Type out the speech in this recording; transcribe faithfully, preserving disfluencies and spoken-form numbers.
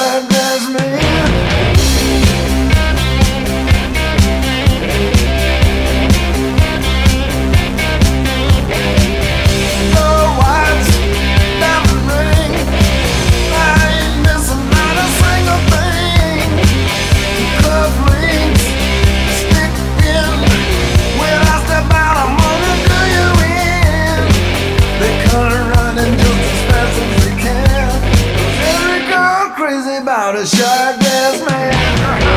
shirt dress man. Oh, watch, diamond ring. I ain't missing not a single thing. Cuff links, stick in. When I step out, I'm gonna do you in. They come running just as fast as they can. Every girl crazy about a shirt dress man.